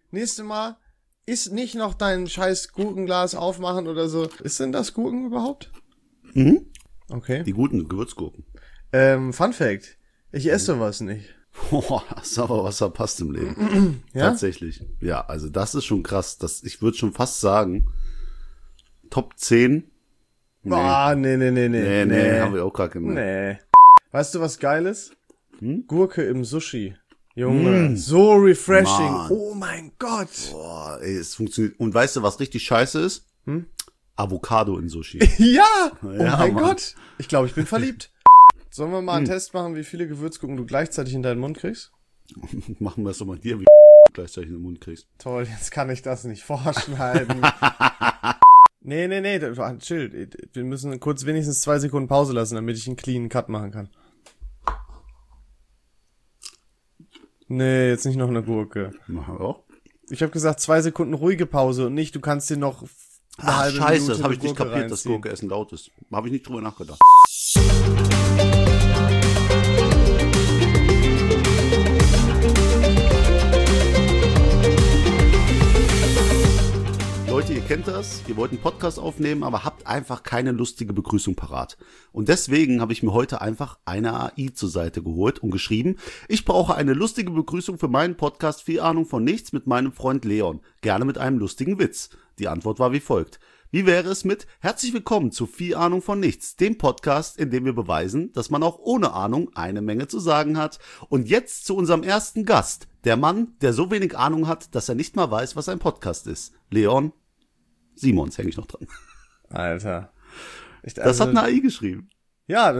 nächste Mal ist nicht noch dein scheiß Gurkenglas aufmachen oder so. Ist denn das Gurken überhaupt? Mhm. Okay. Die guten Gewürzgurken. Fun Fact. Ich esse sowas nicht. Boah, hast aber was verpasst im Leben. Ja? Tatsächlich. Ja, also das ist schon krass. Ich würde schon fast sagen, Top 10. Nee. Oh, nee, haben wir auch gar gemacht. Nee. Weißt du, was geil ist? Gurke im Sushi. Junge, so refreshing. Mann. Oh mein Gott. Boah, ey, es funktioniert. Und weißt du, was richtig scheiße ist? Avocado in Sushi. Ja! Oh Ja, mein Mann. Gott. Ich glaube, ich bin verliebt. Sollen wir mal einen Test machen, wie viele Gewürzgurken du gleichzeitig in deinen Mund kriegst? Machen wir es doch mal dir, wie gleichzeitig in den Mund kriegst. Toll, jetzt kann ich das nicht vorschneiden. Nee, chill. Wir müssen kurz wenigstens 2 Sekunden Pause lassen, damit ich einen cleanen Cut machen kann. Nee, jetzt nicht noch eine Gurke. Machen wir auch. Ich habe gesagt 2 Sekunden ruhige Pause und nicht, du kannst dir noch eine halbe Scheiße, Minute das habe ich nicht Gurke kapiert, dass reinziehen. Gurke essen laut ist. Habe ich nicht drüber nachgedacht. Leute, ihr kennt das, ihr wollt einen Podcast aufnehmen, aber habt einfach keine lustige Begrüßung parat. Und deswegen habe ich mir heute einfach eine AI zur Seite geholt und geschrieben, ich brauche eine lustige Begrüßung für meinen Podcast Viel Ahnung von Nichts mit meinem Freund Leon. Gerne mit einem lustigen Witz. Die Antwort war wie folgt. Wie wäre es mit Herzlich willkommen zu Viel Ahnung von Nichts, dem Podcast, in dem wir beweisen, dass man auch ohne Ahnung eine Menge zu sagen hat. Und jetzt zu unserem ersten Gast, der Mann, der so wenig Ahnung hat, dass er nicht mal weiß, was ein Podcast ist. Leon Simons, hänge ich noch dran. Alter. Das hat eine AI geschrieben. Ja,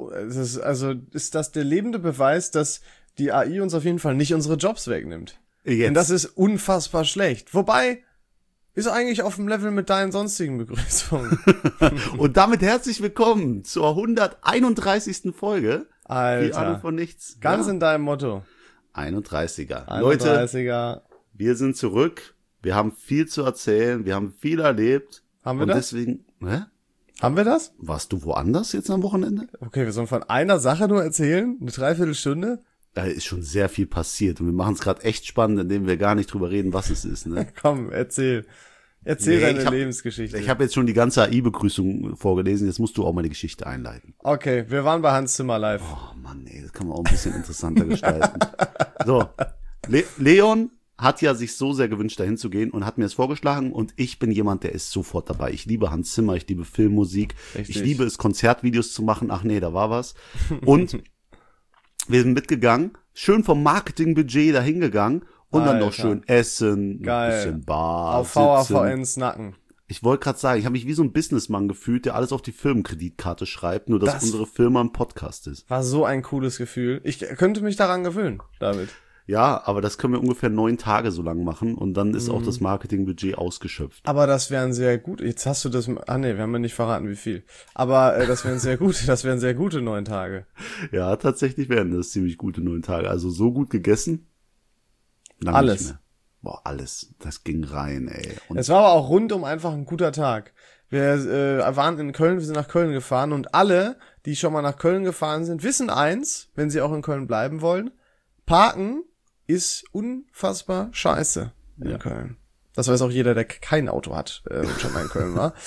ist das der lebende Beweis, dass die AI uns auf jeden Fall nicht unsere Jobs wegnimmt. Jetzt. Und das ist unfassbar schlecht. Wobei, ist eigentlich auf dem Level mit deinen sonstigen Begrüßungen. Und damit herzlich willkommen zur 131. Folge. Alter. Viel Ahnung von Nichts. Ganz ja. in deinem Motto. 31er. Leute, 31er. wir sind zurück. Wir haben viel zu erzählen. Wir haben viel erlebt. Haben wir und das? Deswegen, Haben wir das? warst du woanders jetzt am Wochenende? Okay, wir sollen von einer Sache nur erzählen? Eine Dreiviertelstunde? Da ist schon sehr viel passiert. Und wir machen es gerade echt spannend, indem wir gar nicht drüber reden, was es ist. Ne? Komm, erzähl. Erzähl deine Ich hab Lebensgeschichte. jetzt schon die ganze AI-Begrüßung vorgelesen. Jetzt musst du auch mal die Geschichte einleiten. Okay, wir waren bei Hans Zimmer live. Oh Mann, ey, das kann man auch ein bisschen interessanter gestalten. So, Leon hat ja sich so sehr gewünscht, dahin zu gehen und hat mir das vorgeschlagen und ich bin jemand, der ist sofort dabei. Ich liebe Hans Zimmer, ich liebe Filmmusik, Richtig. Ich liebe es, Konzertvideos zu machen. Ach nee, da war was. Und wir sind mitgegangen, schön vom Marketingbudget dahin gegangen und dann noch Alter. schön essen, Geil. ein bisschen Bar, Auf sitzen. VAVNs Nacken. Ich wollte gerade sagen, ich habe mich wie so ein Businessmann gefühlt, der alles auf die Firmenkreditkarte schreibt, nur dass Das- unsere Firma ein Podcast ist. War so ein cooles Gefühl. Ich könnte mich daran gewöhnen, David. Ja, aber das können wir ungefähr 9 Tage so lang machen und dann ist auch das Marketingbudget ausgeschöpft. Aber das wären sehr gut. Jetzt hast du das. Ah nee, wir haben ja nicht verraten, wie viel. Aber das wären sehr gut. Das wären sehr gute 9 Tage. Ja, tatsächlich werden das ziemlich gute 9 Tage. Also so gut gegessen. Lange Alles. nicht mehr. Boah, alles. Das ging rein, ey. Und Es war aber auch rundum einfach ein guter Tag. Wir waren in Köln, wir sind nach Köln gefahren und alle, die schon mal nach Köln gefahren sind, wissen eins, wenn sie auch in Köln bleiben wollen: Parken ist unfassbar scheiße in Köln. Das weiß auch jeder, der kein Auto hat und schon mal in Köln war.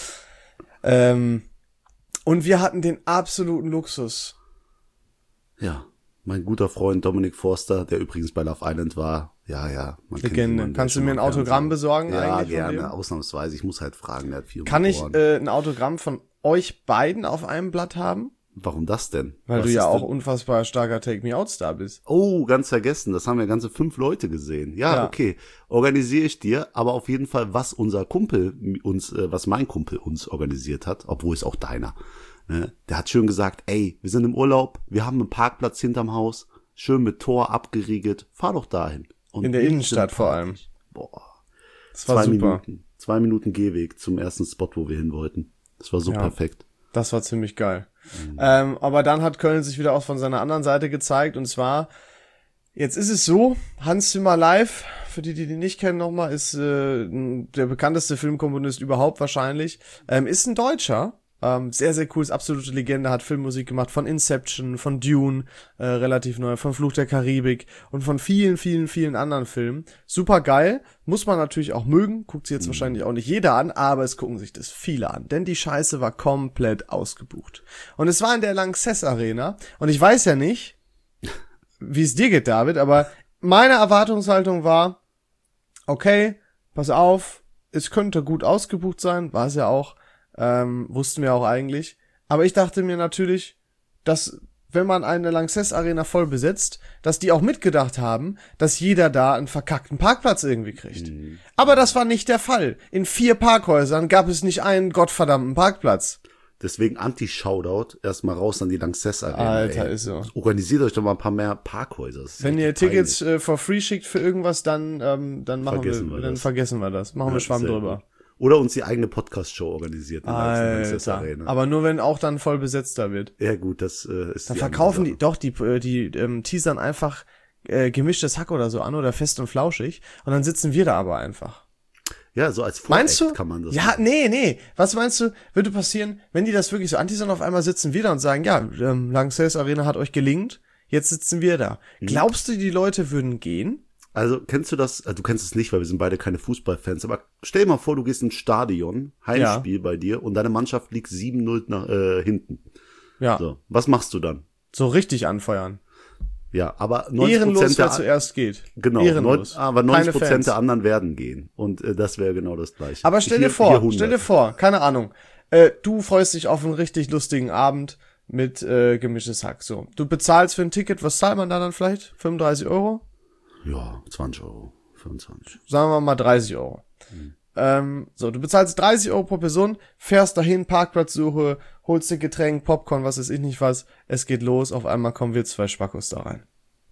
Und wir hatten den absoluten Luxus. ja, mein guter Freund Dominik Forster, der übrigens bei Love Island war. Ja, man kennt Legende. jemanden, der Kannst du schon mir ein mal Autogramm Fernsehen- besorgen Ja, eigentlich von dem? gerne, ausnahmsweise. Ich muss halt fragen, der hat 400 Kann ich Ohren. ein Autogramm von euch beiden auf einem Blatt haben? Warum das denn? Weil Was du ja ist auch denn? unfassbar starker Take-Me-Out-Star bist. Oh, ganz vergessen. Das haben ja ganze 5 Leute gesehen. Ja, Ja. okay. Organisiere ich dir, aber auf jeden Fall, was was mein Kumpel uns organisiert hat, obwohl es auch deiner. Ne? Der hat schön gesagt, ey, wir sind im Urlaub, wir haben einen Parkplatz hinterm Haus, schön mit Tor abgeriegelt, fahr doch dahin. Und In der wir Innenstadt sind vor party. allem. Boah. Das war 2 super. Minuten. 2 Minuten Gehweg zum ersten Spot, wo wir hin wollten. Das war so Ja. perfekt. Das war ziemlich geil. Aber dann hat Köln sich wieder auch von seiner anderen Seite gezeigt. Und zwar, jetzt ist es so, Hans Zimmer live, für die nicht kennen nochmal, ist der bekannteste Filmkomponist überhaupt wahrscheinlich, ist ein Deutscher. Sehr, sehr cool, ist absolute Legende, hat Filmmusik gemacht von Inception, von Dune, relativ neu, von Fluch der Karibik und von vielen, vielen, vielen anderen Filmen. Super geil, muss man natürlich auch mögen, guckt sich jetzt wahrscheinlich auch nicht jeder an, aber es gucken sich das viele an, denn die Scheiße war komplett ausgebucht. Und es war in der Lanxess Arena und ich weiß ja nicht, wie es dir geht, David, aber meine Erwartungshaltung war, okay, pass auf, es könnte gut ausgebucht sein, war es ja auch, wussten wir auch eigentlich. Aber ich dachte mir natürlich, dass, wenn man eine Lanxess Arena voll besetzt, dass die auch mitgedacht haben, dass jeder da einen verkackten Parkplatz irgendwie kriegt. Aber das war nicht der Fall. In 4 Parkhäusern gab es nicht einen gottverdammten Parkplatz. Deswegen Anti-Shoutout, erstmal raus an die Lanxess Arena. Alter, ist so. Organisiert euch doch mal ein paar mehr Parkhäuser. Wenn ihr Tickets for free schickt für irgendwas, dann vergessen wir das. Machen wir Schwamm drüber. Gut. Oder uns die eigene Podcast-Show organisiert in der Lanxess Alter, Arena. aber nur wenn auch dann voll besetzt da wird. Ja gut, das ist Dann die verkaufen andere die, doch, die teasern einfach gemischtes Hack oder so an oder fest und flauschig und dann sitzen wir da aber einfach. Sache. Ja, so als Meinst Voreact du? kann man das Ja, machen. nee. Was meinst du, würde passieren, wenn die das wirklich so anteasern, auf einmal sitzen wir da und sagen, ja, Lanxess Arena hat euch gelingt, jetzt sitzen wir da. Glaubst du, die Leute würden gehen? Also, kennst du das? Du kennst es nicht, weil wir sind beide keine Fußballfans, aber stell dir mal vor, du gehst ins Stadion, Heimspiel bei dir und deine Mannschaft liegt 7-0 nach hinten. Ja, So, was machst du dann? so richtig anfeuern. Ja, aber 90% Ehrenlos, wer der zuerst geht. genau, Ehrenlos. aber Keine 90% Fans. der anderen werden gehen und das wäre genau das Gleiche. Aber stell dir Hier vor, 100. keine Ahnung, du freust dich auf einen richtig lustigen Abend mit gemischtes Hack. So, du bezahlst für ein Ticket, was zahlt man da dann vielleicht? 35 Euro? Ja, 20 Euro, 25. Sagen wir mal 30 Euro. So, du bezahlst 30 Euro pro Person, fährst dahin, Parkplatzsuche, holst dir Getränk, Popcorn, was weiß ich nicht was, es geht los, auf einmal kommen wir 2 Spackos da rein.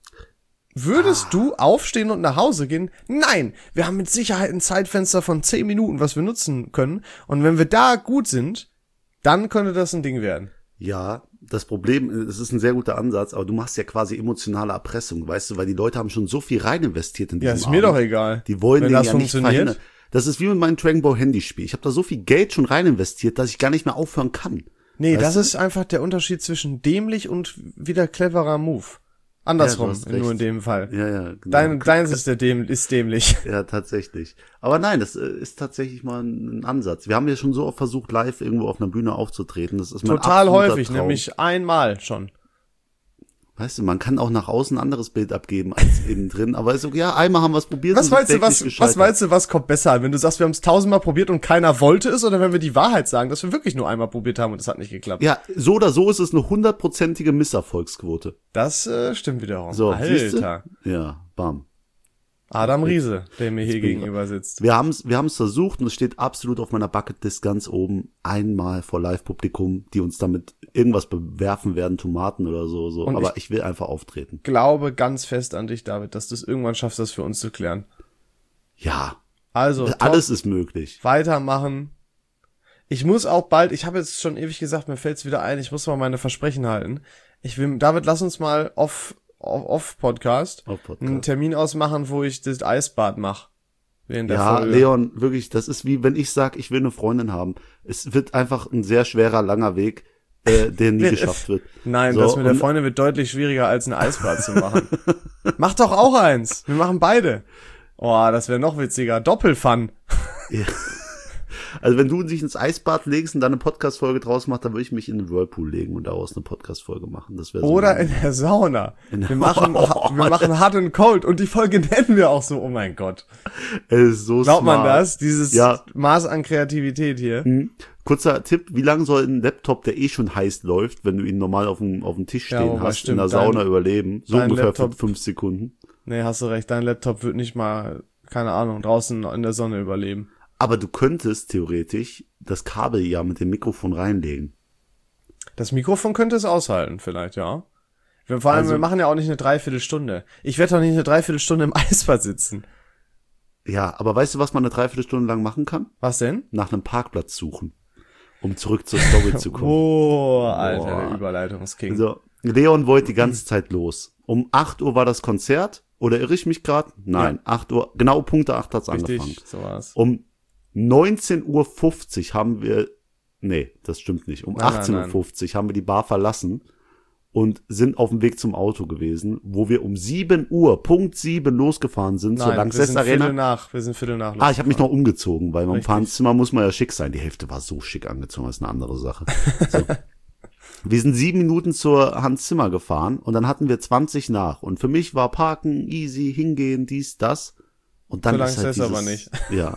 Würdest du aufstehen und nach Hause gehen? Nein, wir haben mit Sicherheit ein Zeitfenster von 10 Minuten, was wir nutzen können. Und wenn wir da gut sind, dann könnte das ein Ding werden. Ja, das Problem, es ist ein sehr guter Ansatz, aber du machst ja quasi emotionale Erpressung, weißt du, weil die Leute haben schon so viel rein investiert in Ja, diesem ist mir Abend. doch egal. Die wollen wenn den das ja nicht funktioniert. verhindern. Das ist wie mit meinem Dragon Ball Handyspiel. Ich habe da so viel Geld schon rein investiert, dass ich gar nicht mehr aufhören kann. Nee, Weißt das du? ist einfach der Unterschied zwischen dämlich und wieder cleverer Move. Andersrum, Ja, du hast nur in recht. dem Fall. Ja, genau. Deins ist ist dämlich. Ja, tatsächlich. Aber nein, das ist tatsächlich mal ein Ansatz. Wir haben ja schon so oft versucht, live irgendwo auf einer Bühne aufzutreten. Das ist mein Total absoluter häufig, Traum. nämlich einmal schon. Weißt du, man kann auch nach außen ein anderes Bild abgeben als innen drin. Aber ist okay, ja, einmal haben wir es probiert. Was und meinst sind du, kläglich gescheitert. was kommt besser an? Wenn du sagst, wir haben es 1000-mal probiert und keiner wollte es, oder wenn wir die Wahrheit sagen, dass wir wirklich nur einmal probiert haben und es hat nicht geklappt? Ja, so oder so ist es eine 100%ige Misserfolgsquote. Das stimmt wiederum. So, Alter. siehste? Ja, bam. Adam Riese, der mir hier bin- gegenüber sitzt. Wir haben's versucht und es steht absolut auf meiner Bucketlist ganz oben. Einmal vor Live-Publikum, die uns damit irgendwas bewerfen werden, Tomaten oder so. Und Aber ich will einfach auftreten. Glaube ganz fest an dich, David, dass du es irgendwann schaffst, das für uns zu klären. Ja, Also, alles ist möglich. weitermachen. Ich muss auch bald, ich habe jetzt schon ewig gesagt, mir fällt's wieder ein, ich muss mal meine Versprechen halten. David, lass uns mal Off-Podcast einen Termin ausmachen, wo ich das Eisbad mache. Während der Ja, Folge. Leon, wirklich, das ist wie wenn ich sag, ich will eine Freundin haben. Es wird einfach ein sehr schwerer, langer Weg, der nie geschafft wird. Nein, So, das mit der und- Freundin wird deutlich schwieriger, als ein Eisbad zu machen. Mach doch auch eins. Wir machen beide. Oh, das wäre noch witziger. Doppelfun. Also wenn du dich ins Eisbad legst und dann eine Podcast-Folge draus machst, dann würde ich mich in den Whirlpool legen und daraus eine Podcast-Folge machen. Das wäre so Oder mein- in der Sauna. In- Wir machen Hot and Cold und die Folge nennen wir auch so. Oh mein Gott. Es ist so Glaubt man smart. das? Dieses Ja. Maß an Kreativität hier. Kurzer Tipp, wie lang soll ein Laptop, der eh schon heiß läuft, wenn du ihn normal auf dem Tisch Ja, stehen wobei, hast, stimmt, in der Sauna dein- überleben? So dein ungefähr Laptop- für 5 Sekunden. Nee, hast du recht. Dein Laptop wird nicht mal, keine Ahnung, draußen in der Sonne überleben. Aber du könntest theoretisch das Kabel ja mit dem Mikrofon reinlegen. Das Mikrofon könnte es aushalten, vielleicht, ja. Vor allem, Also- wir machen ja auch nicht eine Dreiviertelstunde. Ich werde doch nicht eine Dreiviertelstunde im Eisbad sitzen. Ja, aber weißt du, was man eine Dreiviertelstunde lang machen kann? Was denn? Nach einem Parkplatz suchen, um zurück zur Story zu kommen. Oh, Alter, Boah. der Überleitungsking. So, Leon wollte die ganze Zeit los. Um 8 Uhr war das Konzert. Oder irre ich mich gerade? Nein, 8 Uhr, genau Punkt 8 hat's angefangen. Richtig, so war's. Um 19:50 Uhr haben wir Nee, das stimmt nicht. Um Nein, 18:50 Uhr haben wir die Bar verlassen und sind auf dem Weg zum Auto gewesen, wo wir um 7 Uhr, Punkt 7 losgefahren sind zur Lanxess Arena. Wir sind Viertel nach. Ich habe mich noch umgezogen, weil beim Richtig. Fahrenzimmer muss man ja schick sein. Die Hälfte war so schick angezogen, das ist eine andere Sache. So. Wir sind 7 Minuten zur Hans Zimmer gefahren und dann hatten wir 20 nach. Und für mich war Parken, easy, hingehen, dies, das. Und dann Für ist halt Lanxess aber nicht. Ja.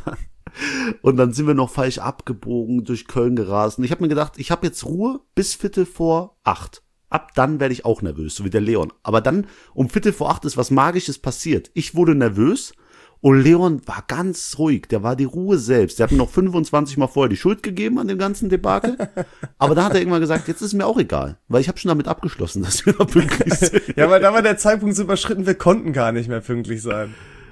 Und dann sind wir noch falsch abgebogen, durch Köln gerast. Und ich habe mir gedacht, ich habe jetzt Ruhe bis 7:45. Ab dann werde ich auch nervös, so wie der Leon. Aber dann um 7:45 ist was Magisches passiert. Ich wurde nervös und Leon war ganz ruhig. Der war die Ruhe selbst. Der hat mir noch 25 Mal vorher die Schuld gegeben an dem ganzen Debakel. Aber dann hat er irgendwann gesagt, jetzt ist mir auch egal. Weil ich habe schon damit abgeschlossen, dass wir noch pünktlich sind. Ja, aber da war der Zeitpunkt überschritten, wir konnten gar nicht mehr pünktlich sein.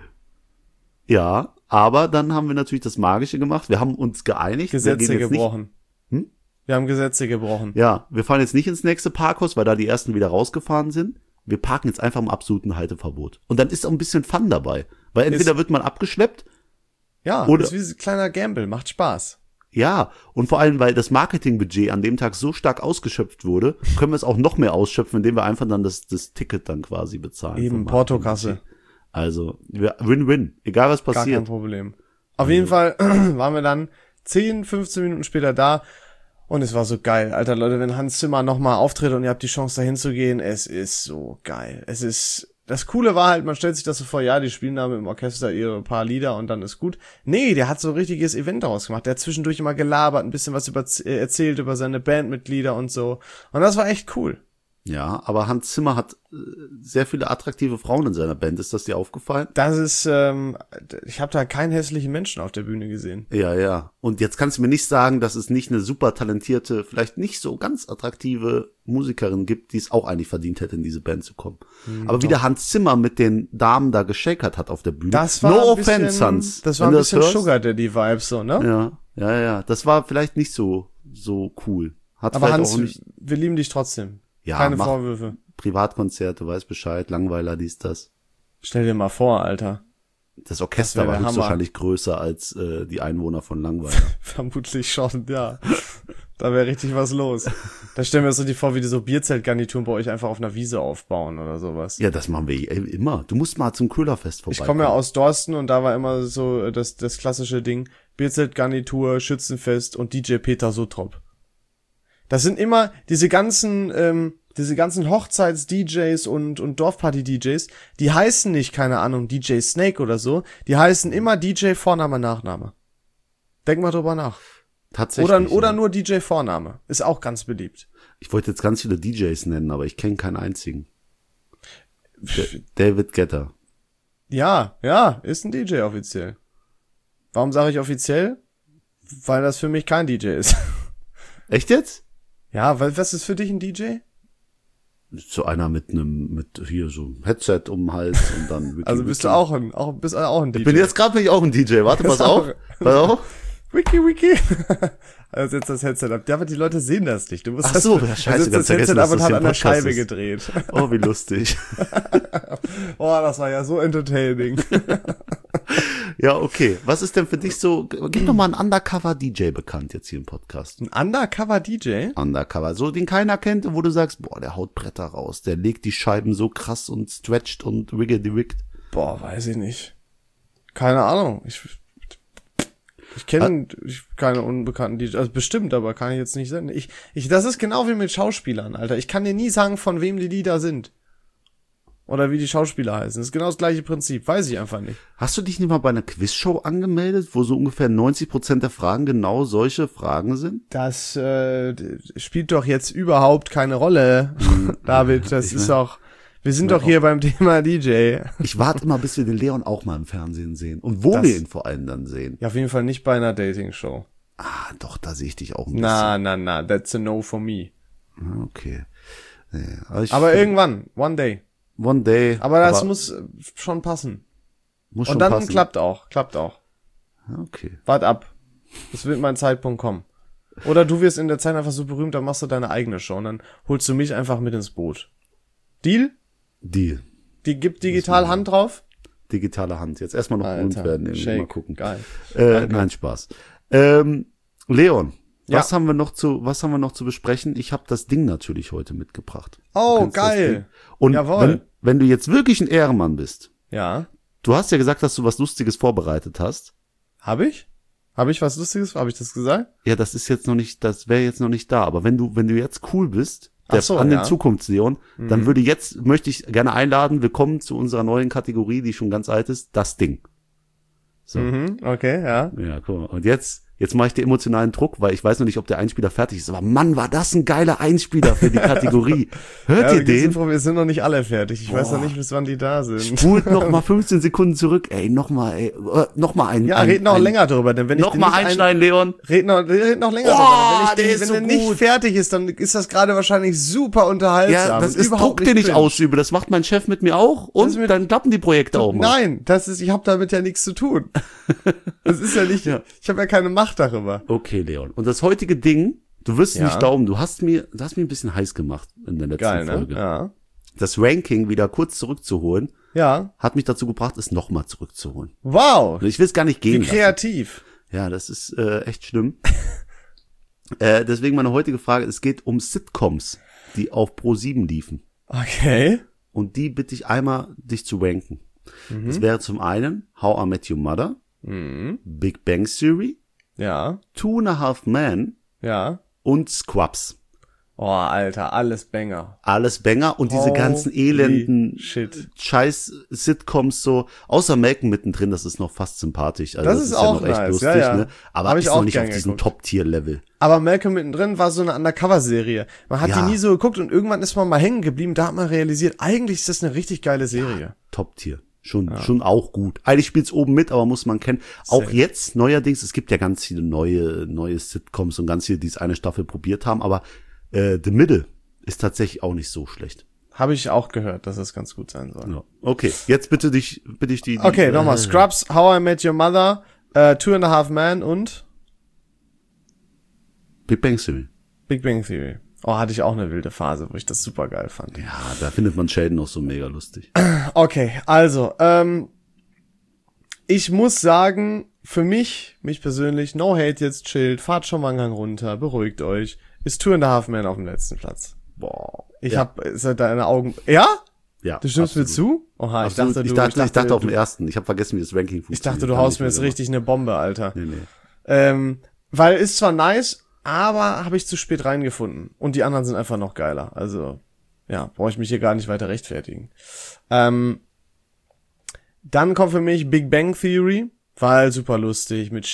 Ja, aber dann haben wir natürlich das Magische gemacht. Wir haben uns geeinigt. Gesetze jetzt gebrochen. Hm? Wir haben Gesetze gebrochen. Ja, wir fahren jetzt nicht ins nächste Parkhaus, weil da die ersten wieder rausgefahren sind. Wir parken jetzt einfach im absoluten Halteverbot. Und dann ist auch ein bisschen Fun dabei. Weil entweder wird man abgeschleppt. Ja, oder, ist wie ein kleiner Gamble, macht Spaß. Ja, und vor allem, weil das Marketingbudget an dem Tag so stark ausgeschöpft wurde, können wir es auch noch mehr ausschöpfen, indem wir einfach dann das Ticket dann quasi bezahlen. Eben, Portokasse. Also, Win-Win. Egal was passiert. Gar kein Problem. Auf jeden Fall waren wir dann 10, 15 Minuten später da. Und es war so geil. Alter Leute, wenn Hans Zimmer nochmal auftritt und ihr habt die Chance dahin zu gehen, es ist so geil. Das Coole war halt, man stellt sich das so vor, ja, die spielen da mit dem Orchester ihre paar Lieder und dann ist gut. Nee, der hat so ein richtiges Event daraus gemacht. Der hat zwischendurch immer gelabert, ein bisschen was erzählt über seine Bandmitglieder und so. Und das war echt cool. Ja, aber Hans Zimmer hat sehr viele attraktive Frauen in seiner Band. Ist das dir aufgefallen? Das ist, ich habe da keinen hässlichen Menschen auf der Bühne gesehen. Ja, ja. Und jetzt kannst du mir nicht sagen, dass es nicht eine super talentierte, vielleicht nicht so ganz attraktive Musikerin gibt, die es auch eigentlich verdient hätte, in diese Band zu kommen. Aber wie der Hans Zimmer mit den Damen da geschakert hat auf der Bühne. Das war no ein bisschen, offense, Hans. Das war ein bisschen Sugar Daddy Vibes so, ne? Ja. Das war vielleicht nicht so cool. Hat aber Hans, auch nicht, wir lieben dich trotzdem. Ja, keine Vorwürfe. Privatkonzerte, weiß Bescheid, Langweiler, dies, das. Stell dir mal vor, Alter. Das Orchester war höchstwahrscheinlich größer als die Einwohner von Langweiler. Vermutlich schon, ja. Da wäre richtig was los. Da stellen wir uns so die vor, wie die so Bierzeltgarnituren bei euch einfach auf einer Wiese aufbauen oder sowas. Ja, das machen wir immer. Du musst mal zum Köhlerfest vorbei. Ich komme ja aus Dorsten und da war immer so das klassische Ding, Bierzeltgarnitur, Schützenfest und DJ Peter Suttrop. Das sind immer diese ganzen Hochzeits-DJs und Dorfparty-DJs, die heißen nicht, keine Ahnung, DJ Snake oder so, die heißen immer DJ Vorname, Nachname. Denk mal drüber nach. Tatsächlich. Oder nur DJ Vorname. Ist auch ganz beliebt. Ich wollte jetzt ganz viele DJs nennen, aber ich kenne keinen einzigen. David Guetta. Ja, ist ein DJ offiziell. Warum sage ich offiziell? Weil das für mich kein DJ ist. Echt jetzt? Ja, was ist für dich ein DJ? So einer mit hier so einem Headset um den Hals und dann also bist du auch ein DJ. Ich bin jetzt gerade auch ein DJ. Warte, pass auf. Wiki. Also jetzt das Headset ab. Ja, aber die Leute sehen das nicht. Du musst Ach so, ja, scheiße, das Headset ab und hat an der Scheibe gedreht. Oh, wie lustig. Oh, das war ja so entertaining. Ja, okay. Was ist denn für dich so, gib doch mal einen Undercover-DJ bekannt jetzt hier im Podcast. Ein Undercover-DJ? Undercover, so den keiner kennt, wo du sagst, boah, der haut Bretter raus, der legt die Scheiben so krass und stretcht und wiggledy-wiggt. Boah, weiß ich nicht. Keine Ahnung. Ich kenne keine unbekannten DJs, also bestimmt, aber kann ich jetzt nicht sagen. Das ist genau wie mit Schauspielern, Alter. Ich kann dir nie sagen, von wem die Lieder sind. Oder wie die Schauspieler heißen. Das ist genau das gleiche Prinzip. Weiß ich einfach nicht. Hast du dich nicht mal bei einer Quizshow angemeldet, wo so ungefähr 90% der Fragen genau solche Fragen sind? Das spielt doch jetzt überhaupt keine Rolle, David. Das ist doch... Wir sind doch hier beim Thema DJ. Ich warte immer, bis wir den Leon auch mal im Fernsehen sehen. Und wo wir ihn vor allem dann sehen. Ja, auf jeden Fall nicht bei einer Dating-Show. Ah, doch, da sehe ich dich auch ein bisschen. Na, that's a no for me. Okay. Ja, aber irgendwann, one day. Aber das muss schon passen. Muss schon und dann passen. klappt auch. Okay. Wart ab. Es wird mein Zeitpunkt kommen. Oder du wirst in der Zeit einfach so berühmt, dann machst du deine eigene Show und dann holst du mich einfach mit ins Boot. Deal? Deal. Die gibt digital Hand drauf? Digitale Hand. Jetzt erstmal noch berühmt werden. Irgendwie. Mal gucken. Geil. Nein, Spaß. Leon, Ja. Was haben wir noch zu besprechen? Ich habe das Ding natürlich heute mitgebracht. Oh, Du kennst das geil. Ding. Und Jawohl. wenn du jetzt wirklich ein Ehrenmann bist, Ja. du hast ja gesagt, dass du was Lustiges vorbereitet hast. Habe ich? Habe ich was Lustiges? Habe ich das gesagt? Ja, das wäre jetzt noch nicht da. Aber wenn du jetzt cool bist, Ach so, an den ja. Zukunftsleon, dann möchte ich gerne einladen, willkommen zu unserer neuen Kategorie, die schon ganz alt ist, das Ding. So. Okay, ja. Ja, guck mal. Und jetzt mache ich dir emotionalen Druck, weil ich weiß noch nicht, ob der Einspieler fertig ist. Aber Mann, war das ein geiler Einspieler für die Kategorie. Hört ihr den? Wir sind noch nicht alle fertig. Ich weiß noch nicht, bis wann die da sind. Spult noch mal 15 Sekunden zurück. Ey, noch mal ein. Ja, red noch länger drüber, denn wenn ich noch mal einschneiden, Leon. Red noch länger Oh, drüber. Wenn der nicht fertig ist, dann ist das gerade wahrscheinlich super unterhaltsam. Ja, das und ist überhaupt Druck, den ich cringe. ausübe. Das macht mein Chef mit mir auch. Und dann klappen die Projekte auch mal. Nein, ich habe damit ja nichts zu tun. Das ist ja nicht, ich habe ja keine Macht darüber. Okay, Leon. Und das heutige Ding, du wirst Ja. nicht glauben, du hast mir ein bisschen heiß gemacht in der letzten Geil, ne? Folge. Ja. Das Ranking wieder kurz zurückzuholen, Ja. hat mich dazu gebracht, es nochmal zurückzuholen. Wow. Ich will es gar nicht Wie gehen lassen. kreativ. Ja, das ist echt schlimm. Deswegen meine heutige Frage, es geht um Sitcoms, die auf Pro7 liefen. Okay. Und die bitte ich einmal, dich zu ranken. Das wäre zum einen How I Met Your Mother, Big Bang Theory, Ja. 2.5 Men Ja. und Scrubs. Oh, Alter, alles Banger. Alles Banger und diese ganzen elenden Shit. Scheiß-Sitcoms so, außer Malcolm mittendrin, das ist noch fast sympathisch. Also Das ist auch nice, ja. ne? Aber Hab ich ist auch noch nicht gern auf diesem geguckt. Top-Tier-Level. Aber Malcolm mittendrin war so eine Undercover-Serie. Man hat Ja. die nie so geguckt und irgendwann ist man mal hängen geblieben. Da hat man realisiert, eigentlich ist das eine richtig geile Serie. Top-Tier. Schon auch gut. Eigentlich spielt's oben mit, aber muss man kennen. Auch jetzt, neuerdings, es gibt ja ganz viele neue Sitcoms und ganz viele, die es eine Staffel probiert haben, aber The Middle ist tatsächlich auch nicht so schlecht. Habe ich auch gehört, dass das ganz gut sein soll. Ja. Okay, jetzt bitte ich die Okay, nochmal. Scrubs, How I Met Your Mother, 2.5 Men und Big Bang Theory. Big Bang Theory. Oh, hatte ich auch eine wilde Phase, wo ich das super geil fand. Ja, da findet man Sheldon auch so mega lustig. Okay, also, ich muss sagen, für mich persönlich, no hate jetzt, chillt, fahrt schon mal einen Gang runter, beruhigt euch, ist 2.5 Men auf dem letzten Platz. Boah, ist halt deine Augen, ja? Ja. Du stimmst mir absolut. zu? Oha, ich Absolut. dachte, Ich dachte auf dem ersten. Ich habe vergessen, wie das Ranking funktioniert. Ich dachte, du haust mir jetzt richtig eine Bombe, Alter. Nee. Weil ist zwar nice, aber habe ich zu spät reingefunden. Und die anderen sind einfach noch geiler. Also, ja, brauche ich mich hier gar nicht weiter rechtfertigen. Dann kommt für mich Big Bang Theory, weil super lustig mit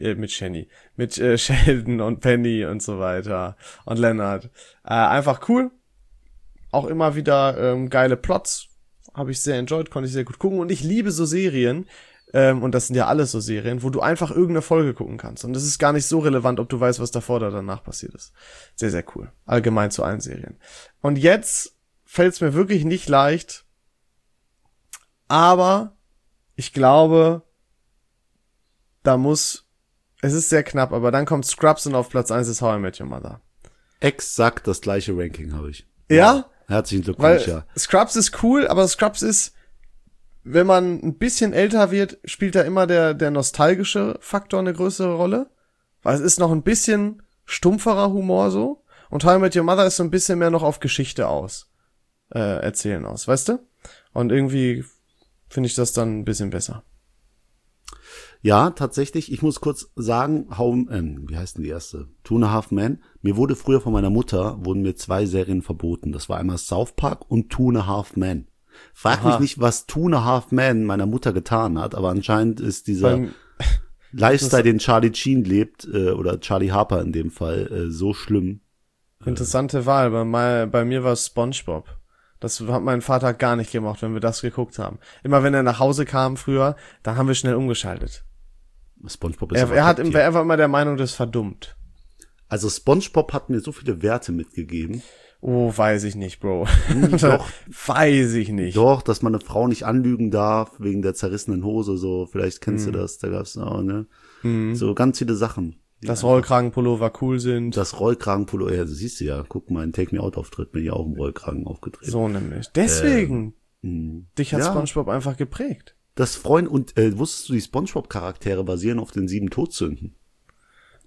Sheldon und Penny und so weiter und Leonard. Einfach cool. Auch immer wieder geile Plots. Habe ich sehr enjoyed, konnte ich sehr gut gucken. Und ich liebe so Serien, und das sind ja alles so Serien, wo du einfach irgendeine Folge gucken kannst. Und es ist gar nicht so relevant, ob du weißt, was davor oder danach passiert ist. Sehr, sehr cool. Allgemein zu allen Serien. Und jetzt fällt es mir wirklich nicht leicht, aber ich glaube, es ist sehr knapp, aber dann kommt Scrubs und auf Platz 1 ist How I Met Your Mother. Exakt das gleiche Ranking habe ich. Ja? Wow. Herzlichen Glückwunsch, ja. Scrubs ist cool, aber Scrubs ist, wenn man ein bisschen älter wird, spielt da immer der nostalgische Faktor eine größere Rolle. Weil es ist noch ein bisschen stumpferer Humor so. Und How I Met Your Mother ist so ein bisschen mehr noch auf Geschichte erzählen aus, weißt du? Und irgendwie finde ich das dann ein bisschen besser. Ja, tatsächlich. Ich muss kurz sagen, wie heißt denn die erste? 2.5 Men. Mir wurde früher von meiner Mutter, wurden mir 2 Serien verboten. Das war einmal South Park und 2.5 Men. Frag mich nicht, was 2.5 Men meiner Mutter getan hat, aber anscheinend ist dieser Lifestyle, den Charlie Sheen lebt, oder Charlie Harper in dem Fall, so schlimm. Interessante Wahl. Bei mir war es SpongeBob. Das hat mein Vater gar nicht gemacht, wenn wir das geguckt haben. Immer wenn er nach Hause kam früher, dann haben wir schnell umgeschaltet. SpongeBob ist Er war immer der Meinung, das ist verdummt. Also SpongeBob hat mir so viele Werte mitgegeben. Oh, weiß ich nicht, Bro. Doch. Weiß ich nicht. Doch, dass man eine Frau nicht anlügen darf, wegen der zerrissenen Hose, so, vielleicht kennst du das, da gab's auch, ne? So ganz viele Sachen. Dass Rollkragenpullover cool sind. Das Rollkragenpullover, ja, das siehst du ja, guck mal, in Take Me Out Auftritt bin ich auch im Rollkragen aufgetreten. So nämlich. Deswegen. Dich hat ja. SpongeBob einfach geprägt. Das Freund, und wusstest du, die SpongeBob-Charaktere basieren auf den 7 Todsünden?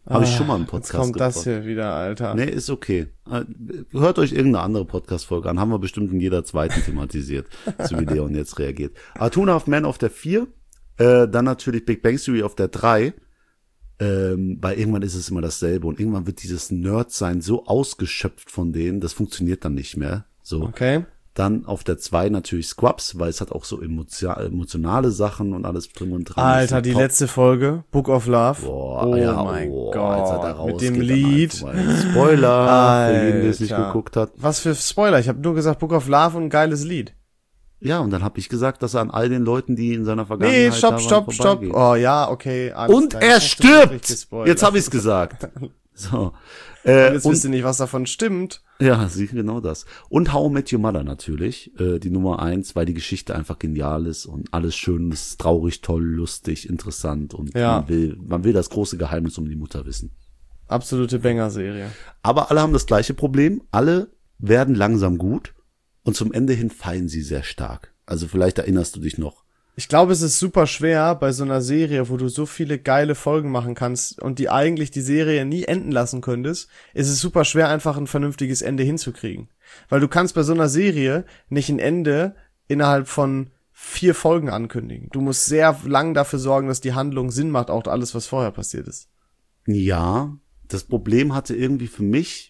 Habe ich schon mal im Jetzt Podcast kommt das hier wieder, Alter. Nee, ist okay. Hört euch irgendeine andere Podcast-Folge an. Haben wir bestimmt in jeder zweiten thematisiert, so wie Leon jetzt reagiert. Two and a Half Men auf der 4, dann natürlich Big Bang Theory auf der 3. Weil irgendwann ist es immer dasselbe und irgendwann wird dieses Nerd-Sein so ausgeschöpft von denen, das funktioniert dann nicht mehr. So. Okay. Dann auf der 2 natürlich Scrubs, weil es hat auch so emotionale Sachen und alles drin und dran. Alter, die letzte Folge, Book of Love. Boah, oh ja, mein Gott, als er da mit dem rausgeht, Lied. Spoiler, für jeden, der es nicht Alter. geguckt hat. Was für Spoiler, ich habe nur gesagt Book of Love und ein geiles Lied. Ja, und dann habe ich gesagt, dass er an all den Leuten, die in seiner Vergangenheit Stopp. vorbeigeht. Oh ja, okay. Alles Und klar. er Jetzt hast du wirklich stirbt! gespoilert. Jetzt habe ich's gesagt. So. Und jetzt wisst ihr nicht, was davon stimmt. Ja, sieh, genau das. Und How I Met Your Mother natürlich, die Nummer 1, weil die Geschichte einfach genial ist und alles schön ist, traurig, toll, lustig, interessant und Ja. man will das große Geheimnis um die Mutter wissen. Absolute Banger-Serie. Aber alle haben das gleiche Problem, alle werden langsam gut und zum Ende hin fallen sie sehr stark. Also vielleicht erinnerst du dich noch. Ich glaube, es ist super schwer bei so einer Serie, wo du so viele geile Folgen machen kannst und die eigentlich die Serie nie enden lassen könntest, ist es super schwer, einfach ein vernünftiges Ende hinzukriegen. Weil du kannst bei so einer Serie nicht ein Ende innerhalb von 4 Folgen ankündigen. Du musst sehr lang dafür sorgen, dass die Handlung Sinn macht, auch alles, was vorher passiert ist. Ja, das Problem hatte irgendwie für mich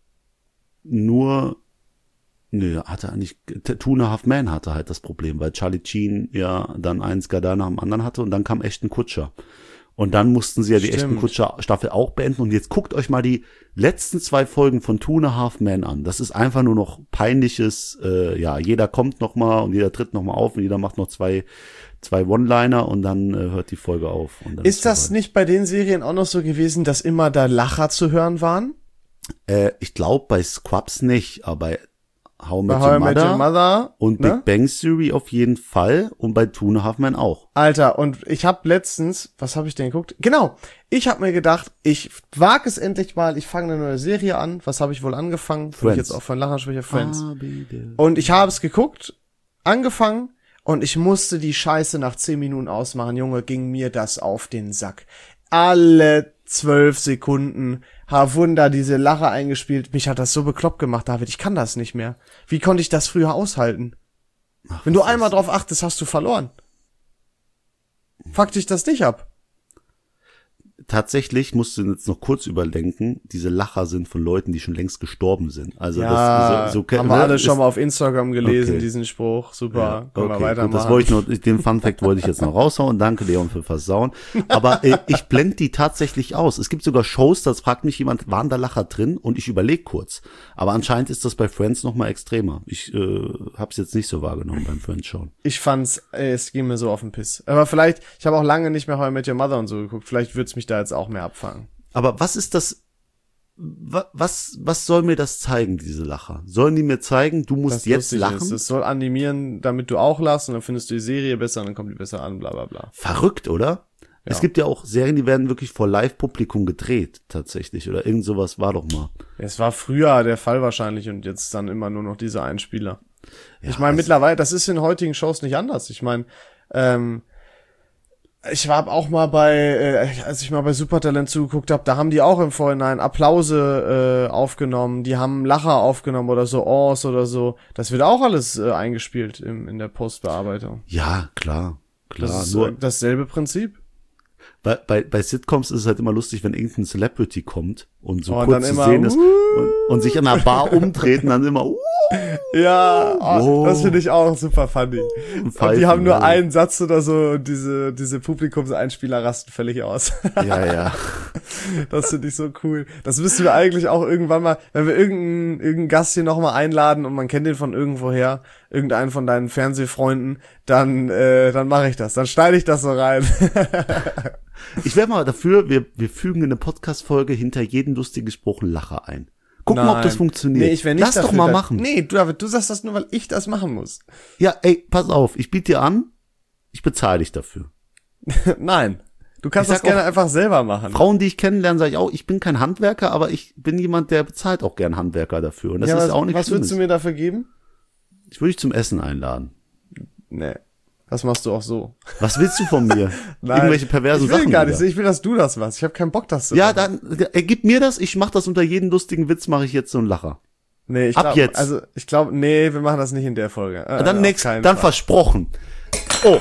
hatte eigentlich, Two and a Half Men hatte halt das Problem, weil Charlie Sheen ja dann einen Skandal nach dem anderen hatte und dann kam Ashton Kutcher. Und dann mussten sie ja die Stimmt. Ashton Kutcher Staffel auch beenden und jetzt guckt euch mal die letzten 2 Folgen von Two and a Half Men an. Das ist einfach nur noch peinliches, jeder kommt noch mal und jeder tritt noch mal auf und jeder macht noch zwei One-Liner und dann hört die Folge auf. Und dann Ist das nicht bei den Serien auch noch so gewesen, dass immer da Lacher zu hören waren? Ich glaube bei Scrubs nicht, aber bei How I Bei Met How I Your Met Your Mother und ne? Big Bang Theory auf jeden Fall und bei Two and a Half Men auch. Alter, und ich habe letztens, was habe ich denn geguckt? Genau, ich habe mir gedacht, ich wage es endlich mal, ich fange eine neue Serie an. Was habe ich wohl angefangen? Bin ich jetzt auch von Lacherschwäche Friends. Und ich habe es geguckt, angefangen und ich musste die Scheiße nach 10 Minuten ausmachen. Junge, ging mir das auf den Sack. Alle 12 Sekunden wurden da diese Lacher eingespielt. Mich hat das so bekloppt gemacht, David. Ich kann das nicht mehr. Wie konnte ich das früher aushalten? Wenn du einmal drauf achtest, hast du verloren. Fuck dich das nicht ab. Tatsächlich musst du jetzt noch kurz überdenken, diese Lacher sind von Leuten, die schon längst gestorben sind. Also Ja, das so haben wir alle schon mal auf Instagram gelesen, Okay. diesen Spruch. Super, Ja, können wir okay, weitermachen. gut, das wollte ich noch, den Funfact wollte ich jetzt noch raushauen. Danke, Leon, für Versauen. Aber ich blende die tatsächlich aus. Es gibt sogar Shows, da fragt mich jemand, waren da Lacher drin? Und ich überlege kurz. Aber anscheinend ist das bei Friends noch mal extremer. Ich hab's jetzt nicht so wahrgenommen beim Friends-Schauen. Ich fand's, es ging mir so auf den Piss. Aber vielleicht, ich habe auch lange nicht mehr How I Met Your Mother und so geguckt. Vielleicht wird's mich da jetzt auch mehr abfangen. Aber was ist das? Was soll mir das zeigen, diese Lacher? Sollen die mir zeigen, du musst Das jetzt lustig lachen? ist. Das soll animieren, damit du auch lachst und dann findest du die Serie besser und dann kommt die besser an, bla bla bla. Verrückt, oder? Ja. Es gibt ja auch Serien, die werden wirklich vor Live-Publikum gedreht, tatsächlich. Oder irgend sowas war doch mal. Es war früher der Fall wahrscheinlich und jetzt dann immer nur noch diese Einspieler. Ja, Ich meine, mittlerweile, das ist in heutigen Shows nicht anders. Ich meine, ich war auch mal als ich mal bei Supertalent zugeguckt habe, da haben die auch im Vorhinein Applause aufgenommen, die haben Lacher aufgenommen oder so, Ohs oder so. Das wird auch alles eingespielt in der Postbearbeitung. Ja, klar. Das ist Nur dasselbe Prinzip. bei Sitcoms ist es halt immer lustig, wenn irgendein Celebrity kommt und so Und kurz dann zu immer, sehen ist und sich an der Bar umdreht und dann immer Ja, Wow. das finde ich auch super funny. Und Pfeifen, die haben nur ja. einen Satz oder so und diese Publikumseinspieler rasten völlig aus. ja. Das finde ich so cool. Das müssten wir eigentlich auch irgendwann mal, wenn wir irgendeinen Gast hier nochmal einladen und man kennt den von irgendwoher, irgendeinen von deinen Fernsehfreunden, dann mache ich das. Dann schneide ich das so rein. Ich wäre mal dafür, wir fügen in eine Podcast-Folge hinter jeden lustigen Spruch einen Lacher ein. Guck mal, ob das funktioniert. Nee, ich wär nicht Lass doch dafür, mal machen. Nee, David, du sagst das nur, weil ich das machen muss. Ja, ey, pass auf, ich biete dir an, ich bezahle dich dafür. Nein. Du kannst Ich das sag gerne auch, einfach selber machen. Frauen, die ich kennenlerne, sage ich auch, ich bin kein Handwerker, aber ich bin jemand, der bezahlt auch gern Handwerker dafür. Und das ist auch nicht was Schlimmes. würdest du mir dafür geben? Ich würde dich zum Essen einladen. Nee. Das machst du auch so. Was willst du von mir? Nein, Irgendwelche perversen ich will Sachen? gar nicht. wieder? Ich will, dass du das machst. Ich habe keinen Bock, dass du Ja, das dann gib mir das. Ich mach das unter jeden lustigen Witz, mache ich jetzt so einen Lacher. Nee, Ab jetzt. Also, ich glaube, nee, wir machen das nicht in der Folge. Dann auf nächst, keinen dann Fall. versprochen. Oh.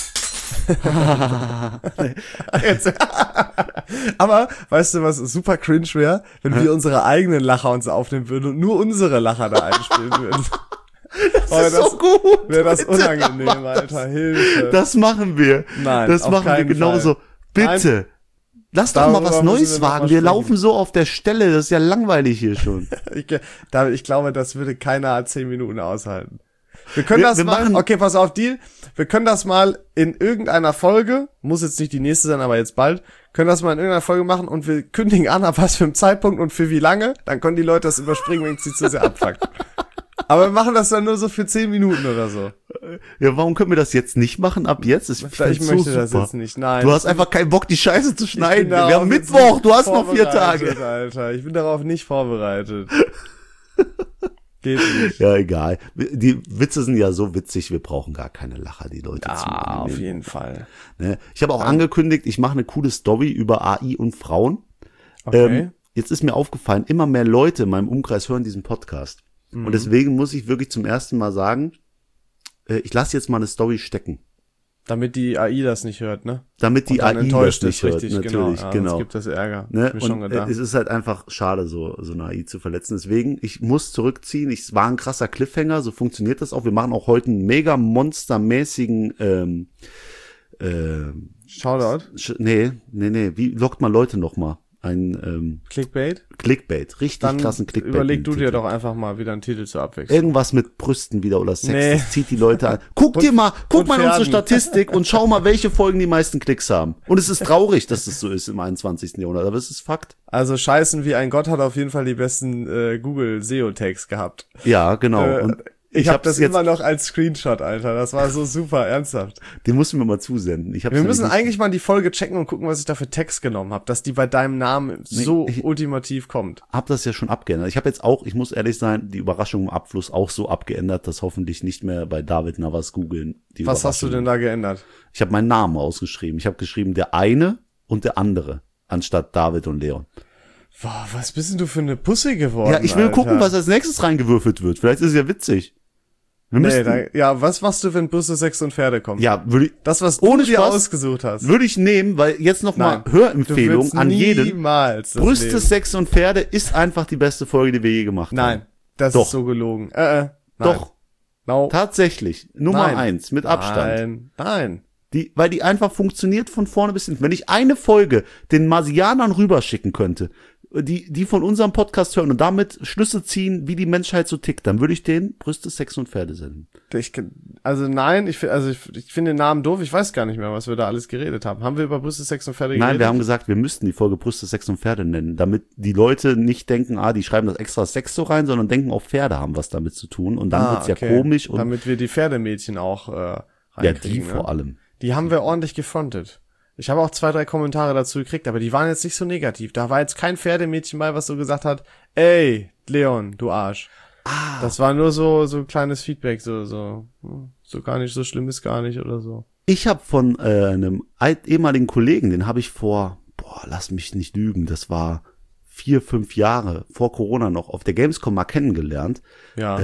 Jetzt. Aber, weißt du, was super cringe wäre? Wenn wir unsere eigenen Lacher uns aufnehmen würden und nur unsere Lacher da einspielen würden. Das ist so gut. Wäre das unangenehm, Alter. Hilfe. Das machen wir. Nein, das auf machen wir keinen genauso. Fall. Bitte. Lass doch Darüber mal was müssen Neues wir noch wagen. mal Wir sprechen. laufen so auf der Stelle. Das ist ja langweilig hier schon. Ich glaube, das würde keiner 10 Minuten aushalten. Wir können Wir machen- okay, pass auf, Deal. Wir können das mal in irgendeiner Folge, muss jetzt nicht die nächste sein, aber jetzt bald, können das mal in irgendeiner Folge machen und wir kündigen an, ab was für einem Zeitpunkt und für wie lange, dann können die Leute das überspringen, wenn es sie zu sehr abfuckt. Aber wir machen das dann nur so für 10 Minuten oder so. Ja, warum können wir das jetzt nicht machen? Ab jetzt? Ich möchte das jetzt nicht, nein. Du hast einfach keinen Bock, die Scheiße zu Ich bin schneiden. Wir darauf haben jetzt Mittwoch. nicht Du hast noch 4 Tage. vorbereitet, Alter. Ich bin darauf nicht vorbereitet. Geht nicht. Ja, egal. Die Witze sind ja so witzig, wir brauchen gar keine Lacher, die Leute zu Ja, auf nehmen. jeden Fall. Ne? Ich habe auch angekündigt, ich mache eine coole Story über AI und Frauen. Okay. Jetzt ist mir aufgefallen, immer mehr Leute in meinem Umkreis hören diesen Podcast. Mhm. Und deswegen muss ich wirklich zum ersten Mal sagen, ich lasse jetzt mal eine Story stecken. Damit die AI das nicht hört, ne? Damit die Und dann AI enttäuscht das nicht ist, hört. richtig, Natürlich, genau. Ja, genau. sonst gibt das Ärger. Ne? Hab ich mir schon Und gedacht. es ist halt einfach schade, so eine AI zu verletzen. Deswegen, ich muss zurückziehen. Es war ein krasser Cliffhanger, so funktioniert das auch. Wir machen auch heute einen mega monstermäßigen Shoutout. nee, wie lockt man Leute nochmal? Ein Clickbait. Clickbait, richtig Dann krassen Clickbait. überleg du dir Titel. doch einfach mal wieder einen Titel zur Abwechslung. Irgendwas mit Brüsten wieder oder Sex, Nee. das zieht die Leute an. Guck Und- mal und in unsere Pferden. Statistik und schau mal, welche Folgen die meisten Klicks haben. Und es ist traurig, dass es so ist im 21. Jahrhundert, aber es ist Fakt. Also Scheißen wie ein Gott hat auf jeden Fall die besten Google SEO-Tags gehabt. Ja, genau. Und Ich habe hab's das jetzt, immer noch als Screenshot, Alter. Das war so super, ernsthaft. den mussten wir mal zusenden. Ich hab's Wir müssen nämlich eigentlich mal die Folge checken und gucken, was ich da für Text genommen habe, dass die bei deinem Namen so ich- ultimativ kommt. hab das ja schon abgeändert. Ich habe jetzt auch, ich muss ehrlich sein, die Überraschung im Abfluss auch so abgeändert, dass hoffentlich nicht mehr bei David Navas googeln. Die Was hast du denn da geändert? Ich habe meinen Namen ausgeschrieben. Ich habe geschrieben der eine und der andere anstatt David und Leon. Boah, was bist denn du für eine Pussy geworden, Ja, ich will Alter? gucken, was als nächstes reingewürfelt wird. Vielleicht ist es ja witzig. Wir Nee, müssten, ja, was machst du, wenn Brüste, Sex und Pferde kommen? ja, würde Das, was du Ohne dir Spaß. ausgesucht hast. ich nehmen, weil jetzt noch mal Nein. Hörempfehlung Du willst an jeden. niemals das Brüste, Leben. Sex und Pferde ist einfach die beste Folge, die wir je gemacht haben. Nein, das Doch. ist so gelogen. Nein. Doch, No. tatsächlich. Nummer Nein. 1 mit Abstand. Nein. Weil die einfach funktioniert von vorne bis hinten. Wenn ich eine Folge den Marsianern rüberschicken könnte, die von unserem Podcast hören und damit Schlüsse ziehen, wie die Menschheit so tickt, dann würde ich denen Brüste, Sex und Pferde senden. Ich finde den Namen doof. Ich weiß gar nicht mehr, was wir da alles geredet haben. Haben wir über Brüste, Sex und Pferde geredet? Nein, wir haben gesagt, wir müssten die Folge Brüste, Sex und Pferde nennen, damit die Leute nicht denken, die schreiben das extra Sex so rein, sondern denken auch Pferde haben was damit zu tun und dann wird's ja okay. komisch und Damit wir die Pferdemädchen auch ja, reinkriegen. die vor allem. Die haben wir ordentlich gefrontet. Ich habe auch 2, 3 Kommentare dazu gekriegt, aber die waren jetzt nicht so negativ. Da war jetzt kein Pferdemädchen bei, was so gesagt hat, ey, Leon, du Arsch. Das war nur so kleines Feedback, so gar nicht, so schlimm ist gar nicht oder so. Ich habe von einem ehemaligen Kollegen, den habe ich vor, lass mich nicht lügen, das war 4, 5 Jahre vor Corona noch auf der Gamescom mal kennengelernt. Ja.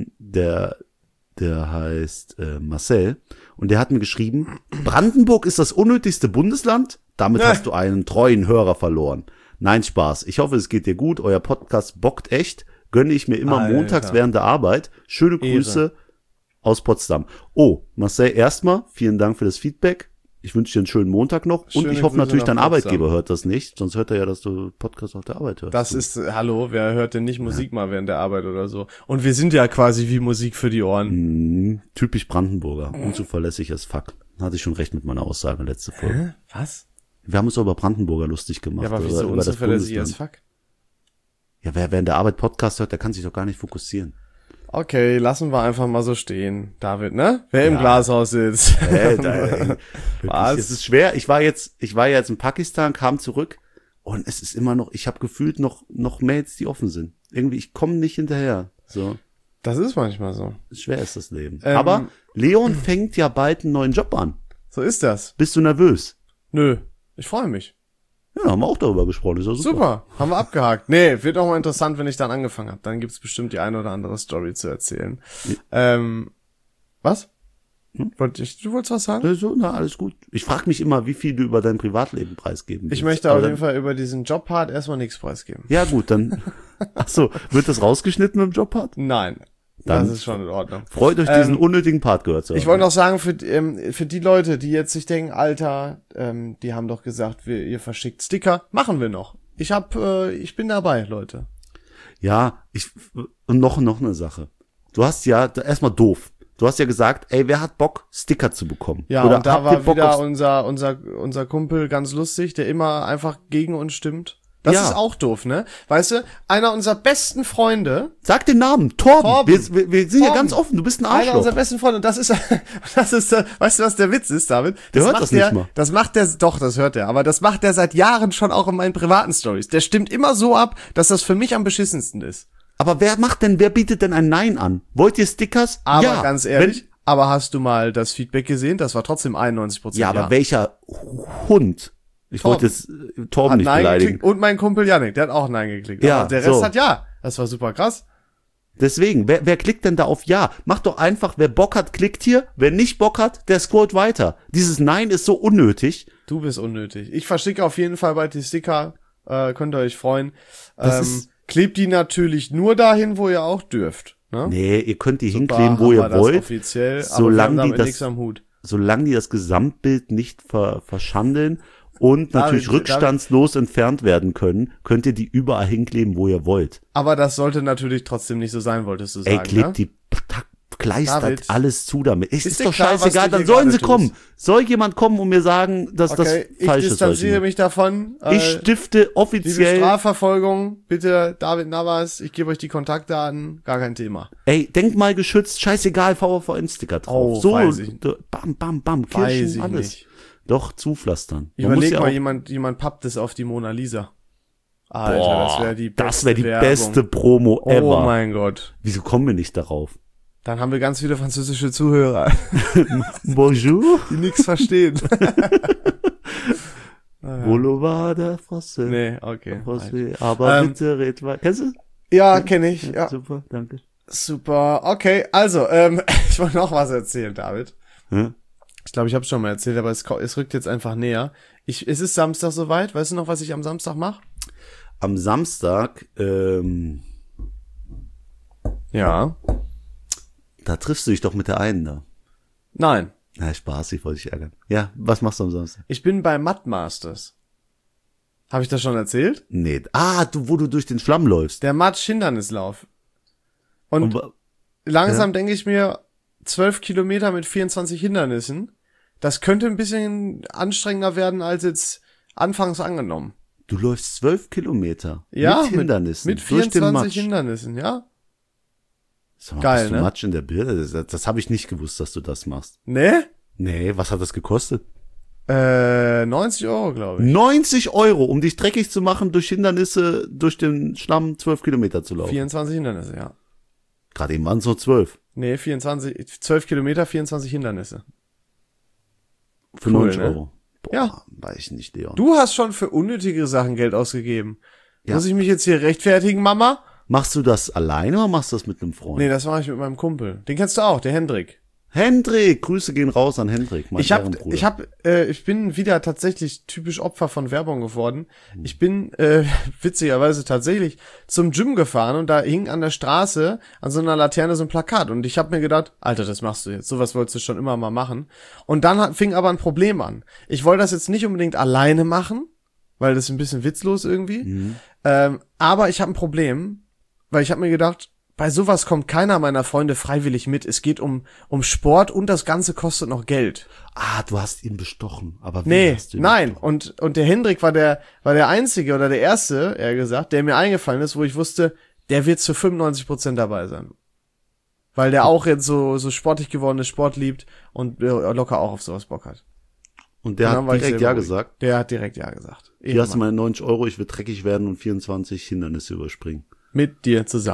Der heißt Marcel und der hat mir geschrieben, Brandenburg ist das unnötigste Bundesland, damit hast du einen treuen Hörer verloren. Nein, Spaß. Ich hoffe, es geht dir gut. Euer Podcast bockt echt. Gönne ich mir immer Alter. montags während der Arbeit. Schöne Ehre. Grüße aus Potsdam. Oh, Marcel, erstmal vielen Dank für das Feedback. Ich wünsche dir einen schönen Montag noch. Schöne Und ich hoffe Grüße natürlich, nach dein Potsdam. Arbeitgeber hört das nicht. Sonst hört er ja, dass du Podcast auf der Arbeit hörst. Das ist, hallo, wer hört denn nicht Musik mal während der Arbeit oder so? Und wir sind ja quasi wie Musik für die Ohren. Typisch Brandenburger. Unzuverlässig as fuck. Hatte ich schon recht mit meiner Aussage letzte Folge. Was? Wir haben uns doch über Brandenburger lustig gemacht. Ja, aber oder wieso über das unzuverlässig as Bundesland. fuck? Ja, wer in der Arbeit Podcast hört, der kann sich doch gar nicht fokussieren. Okay, lassen wir einfach mal so stehen, David, ne? Wer im Glashaus sitzt. Wirklich, Was? es ist schwer. Ich war jetzt in Pakistan, kam zurück und es ist immer noch, ich habe gefühlt noch Mails, die offen sind. Irgendwie, ich komme nicht hinterher. So. Das ist manchmal so. Schwer ist das Leben. Aber Leon fängt ja bald einen neuen Job an. So ist das. Bist du nervös? Nö, ich freue mich. Ja, haben wir auch darüber gesprochen. Ist ja Super, haben wir abgehakt. Nee, wird auch mal interessant, wenn ich dann angefangen habe. Dann gibt's bestimmt die eine oder andere Story zu erzählen. Was? Du wolltest was sagen? So, na, alles gut. Ich frage mich immer, wie viel du über dein Privatleben preisgeben willst. Ich möchte auf jeden Fall über diesen Jobpart erstmal nichts preisgeben. Ja gut, dann. Ach so, wird das rausgeschnitten im Jobpart? Nein, Dann das ist schon in Ordnung. Freut euch, diesen unnötigen Part gehört zu haben. Ich wollte noch sagen, für die Leute, die jetzt sich denken, Alter, die haben doch gesagt, ihr verschickt Sticker. Machen wir noch. Ich bin dabei, Leute. Ja, und noch eine Sache. Du hast ja, erstmal doof. Du hast ja gesagt, ey, wer hat Bock, Sticker zu bekommen? Ja, Oder und da habt ihr war Bock wieder auf unser Kumpel ganz lustig, der immer einfach gegen uns stimmt. Das Ja. ist auch doof, ne? Weißt du, einer unserer besten Freunde, Sag den Namen, Torben. Torben. Wir sind ja Torben. ganz offen, du bist ein einer Arschloch. unserer besten Freunde, und das ist, weißt du, was der Witz ist, David? Der hört macht das nicht mal. Das macht der, doch, das hört er, aber das macht der seit Jahren schon auch in meinen privaten Stories. Der stimmt immer so ab, dass das für mich am beschissensten ist. Aber wer bietet denn ein Nein an? Wollt ihr Stickers? Aber ja. ganz ehrlich, aber hast du mal das Feedback gesehen? Das war trotzdem 91%. Ja, aber welcher Hund? Ich wollte jetzt Torben hat nicht Nein beleidigen. geklickt und mein Kumpel Yannick, der hat auch Nein geklickt. Ja, aber der Rest so. hat Ja. Das war super krass. Deswegen, wer klickt denn da auf Ja? Macht doch einfach, wer Bock hat, klickt hier. Wer nicht Bock hat, der scrollt weiter. Dieses Nein ist so unnötig. Du bist unnötig. Ich verschicke auf jeden Fall bald die Sticker. Könnt ihr euch freuen. Klebt die natürlich nur dahin, wo ihr auch dürft. Ne? Nee, ihr könnt die Super, hinkleben, wo haben ihr wir das wollt. offiziell, aber wir solange haben die damit das- nichts am Hut. Solange die das Gesamtbild nicht verschandeln und natürlich rückstandslos entfernt werden können, könnt ihr die überall hinkleben, wo ihr wollt. Aber das sollte natürlich trotzdem nicht so sein, wolltest du Ey, sagen, klebt ne? die kleistert David, alles zu damit. Es ist ist dir doch klar, was scheißegal, du dann hier sollen sie gerade kommen. tust? Soll jemand kommen und mir sagen, dass Okay, das ich falsch ist? distanziere mich davon. Ich stifte Liebe offiziell. Strafverfolgung, bitte David Navas, ich gebe euch die Kontaktdaten, gar kein Thema. Ey, Denkmalgeschützt, scheißegal, VVN-Sticker drauf. Oh, so, weiß ich. bam, bam, bam, Weiß Kirschen, ich alles. nicht. Doch, zupflastern. Man Überleg muss ja mal, auch- jemand pappt es auf die Mona Lisa. Alter, Boah, das wäre die beste das wär die Werbung. beste Promo ever. Oh mein Gott. Wieso kommen wir nicht darauf? Dann haben wir ganz viele französische Zuhörer, Bonjour, die nichts verstehen. Boulevard der Frosse. Nee, okay. Halt. Aber bitte red weiter. Kennst du? Ja, kenne ich. Ja. Super, danke. Super. Okay, also, ich wollte noch was erzählen, David. Hm? Ich glaube, ich habe es schon mal erzählt, aber es rückt jetzt einfach näher. Es ist Samstag soweit. Weißt du noch, was ich am Samstag mache? Am Samstag, Ja. da triffst du dich doch mit der einen da. Nein. Na, Spaß, ich wollte dich ärgern. Ja, was machst du am Samstag? Ich bin bei Mud Masters. Habe ich das schon erzählt? Nee. Wo du durch den Schlamm läufst. Der Matsch-Hindernislauf. Und Und- langsam denke ich mir, 12 Kilometer mit 24 Hindernissen, das könnte ein bisschen anstrengender werden als jetzt anfangs angenommen. Du läufst 12 Kilometer Ja, mit Hindernissen mit durch den 24 Matsch. Hindernissen, ja? Sag mal, Geil, bist du ne? Matsch in der Birne? Das habe ich nicht gewusst, dass du das machst. Ne? Nee, was hat das gekostet? 90 Euro, glaube ich. 90 Euro, um dich dreckig zu machen, durch Hindernisse, durch den Schlamm 12 Kilometer zu laufen. 24 Hindernisse, ja. Gerade eben waren es nur 12. Nee, 12 Kilometer, 24 Hindernisse. Für Cool, 90 ne? Euro. Boah, Ja. weiß ich nicht, Leon. Du hast schon für unnötige Sachen Geld ausgegeben. Ja. Muss ich mich jetzt hier rechtfertigen, Mama? Machst du das alleine oder machst du das mit einem Freund? Nee, das mache ich mit meinem Kumpel. Den kennst du auch, der Hendrik. Hendrik, Grüße gehen raus an Hendrik, mein Ehrenbruder. Ich bin wieder tatsächlich typisch Opfer von Werbung geworden. Ich bin witzigerweise tatsächlich zum Gym gefahren und da hing an der Straße an so einer Laterne so ein Plakat und ich habe mir gedacht, Alter, das machst du jetzt. Sowas wolltest du schon immer mal machen. Und dann fing aber ein Problem an. Ich wollte das jetzt nicht unbedingt alleine machen, weil das ist ein bisschen witzlos irgendwie. Aber ich habe ein Problem, weil ich habe mir gedacht, bei sowas kommt keiner meiner Freunde freiwillig mit. Es geht um Sport und das Ganze kostet noch Geld. Ah, du hast ihn bestochen. Aber wie Nee, hast du ihn nein. bestochen? Und der Hendrik war der einzige oder der erste, eher gesagt, der mir eingefallen ist, wo ich wusste, der wird zu 95% dabei sein. Weil der auch jetzt so sportlich geworden ist, Sport liebt und locker auch auf sowas Bock hat. Und der Und dann hat war ich direkt sehr Ja beruhigt. gesagt. Der hat direkt Ja gesagt. Hier hast du meine 90 Euro, ich will dreckig werden und 24 Hindernisse überspringen. Mit dir zusammen.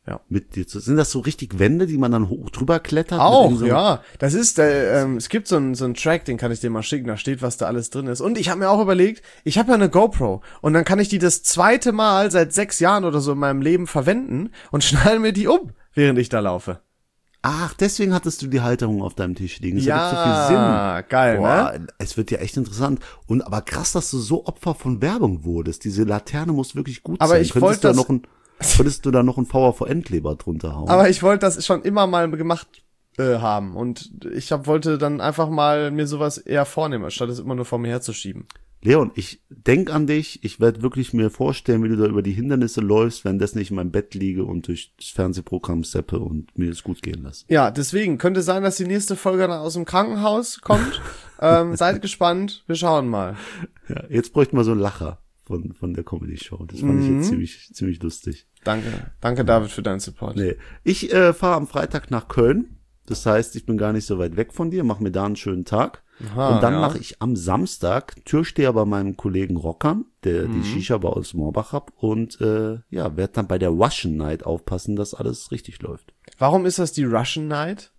Ja. Sind das so richtig Wände, die man dann hoch drüber klettert? Auch, ja. Das ist, es gibt so einen Track, den kann ich dir mal schicken, da steht, was da alles drin ist. Und ich habe mir auch überlegt, ich habe ja eine GoPro und dann kann ich die das 2. Mal seit 6 Jahren oder so in meinem Leben verwenden und schnalle mir die um, während ich da laufe. Ach, deswegen hattest du die Halterung auf deinem Tisch liegen. Das ja, ergibt so viel Sinn. Geil, Boah, ne? es wird ja echt interessant. Und aber krass, dass du so Opfer von Werbung wurdest. Diese Laterne muss wirklich gut Aber sein. ich wollte das... Könntest du da noch einen VV-Endkleber drunter hauen? Aber ich wollte das schon immer mal gemacht haben. Und ich wollte dann einfach mal mir sowas eher vornehmen, statt es immer nur vor mir herzuschieben. Leon, ich denk an dich. Ich werde wirklich mir vorstellen, wie du da über die Hindernisse läufst, währenddessen ich in meinem Bett liege und durch das Fernsehprogramm steppe und mir es gut gehen lasse. Ja, deswegen könnte sein, dass die nächste Folge dann aus dem Krankenhaus kommt. Seid gespannt. Wir schauen mal. Ja, jetzt bräuchten wir so einen Lacher von der Comedy-Show. Das fand ich jetzt ziemlich lustig. Danke David für deinen Support. Nee. Ich fahre am Freitag nach Köln. Das heißt, ich bin gar nicht so weit weg von dir, mache mir da einen schönen Tag. Aha, und dann ja. mache ich am Samstag Türsteher bei meinem Kollegen Rockern, der die Shisha-Bar aus Moorbach hat. Und werde dann bei der Russian Night aufpassen, dass alles richtig läuft. Warum ist das die Russian Night?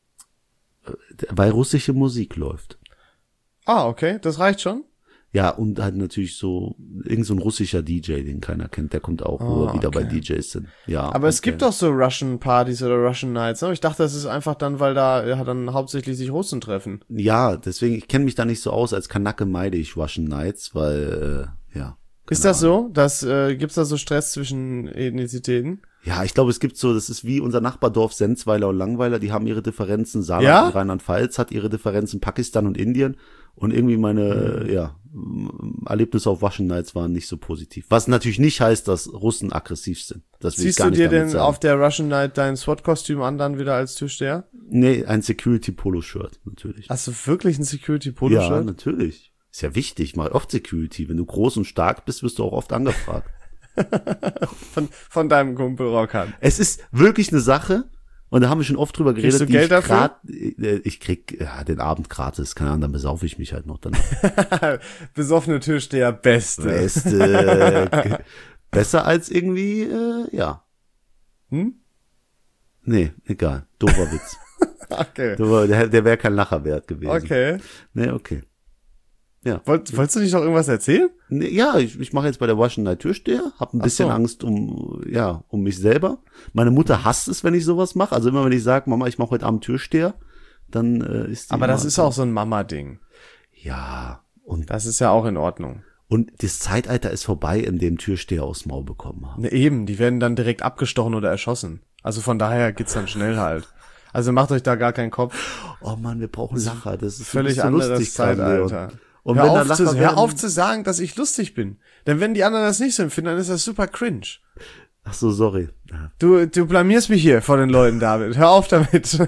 Weil russische Musik läuft. Ah, okay, das reicht schon. Ja, und halt natürlich irgend so ein russischer DJ, den keiner kennt, der kommt auch, wo wir wieder bei DJs sind. Ja. Aber es gibt doch so Russian Partys oder Russian Nights, ne? Ich dachte, das ist einfach dann, weil da dann hauptsächlich sich Russen treffen. Ja, deswegen, ich kenne mich da nicht so aus, als Kanake meide ich Russian Nights, weil, Ist das so? Gibt's da so Stress zwischen Ethnizitäten? Ja, ich glaube, es gibt das ist wie unser Nachbardorf Senzweiler und Langweiler, die haben ihre Differenzen, Saarland Ja? und Rheinland-Pfalz hat ihre Differenzen, Pakistan und Indien und irgendwie meine, Erlebnisse auf Russian Nights waren nicht so positiv. Was natürlich nicht heißt, dass Russen aggressiv sind. Das will ich Ziehst gar du nicht dir damit denn sagen. auf der Russian Night dein SWAT-Kostüm an, dann wieder als Türsteher? Nee, ein Security-Polo-Shirt, natürlich. Hast du wirklich ein Security-Polo-Shirt? Ja, natürlich. Ist ja wichtig, ich mache oft Security. Wenn du groß und stark bist, wirst du auch oft angefragt. Von deinem Kumpel Rockhan. Es ist wirklich eine Sache, und da haben wir schon oft drüber geredet. Kriegst du Geld dafür? Ich krieg den Abend gratis, keine Ahnung, dann besaufe ich mich halt noch dann. Besoffene Türsteher, Beste. Besser als irgendwie, Nee, egal. Doofer Witz. Okay. Der wäre kein Lacher wert gewesen. Okay. Nee, okay. Ja. Wolltest du nicht noch irgendwas erzählen? Nee, ja, ich mache jetzt bei der Russian Night Türsteher, hab ein bisschen Angst um mich selber. Meine Mutter hasst es, wenn ich sowas mache. Also immer wenn ich sage, Mama, ich mache heute Abend Türsteher, dann ist die Aber das immer ist auch so ein Mama-Ding. Ja, und Das ist ja auch in Ordnung. das Zeitalter ist vorbei, in dem Türsteher aufs Maul bekommen haben. Ne, eben, die werden dann direkt abgestochen oder erschossen. Also von daher geht's dann schnell halt. Also macht euch da gar keinen Kopf. Oh Mann, wir brauchen Lacher. Das ist Völlig so anderes lustig, Zeitalter. Und Hör auf zu sagen, dass ich lustig bin. Denn wenn die anderen das nicht so empfinden, dann ist das super cringe. Ach so, sorry. Ja. Du blamierst mich hier vor den Leuten, David. Hör auf damit.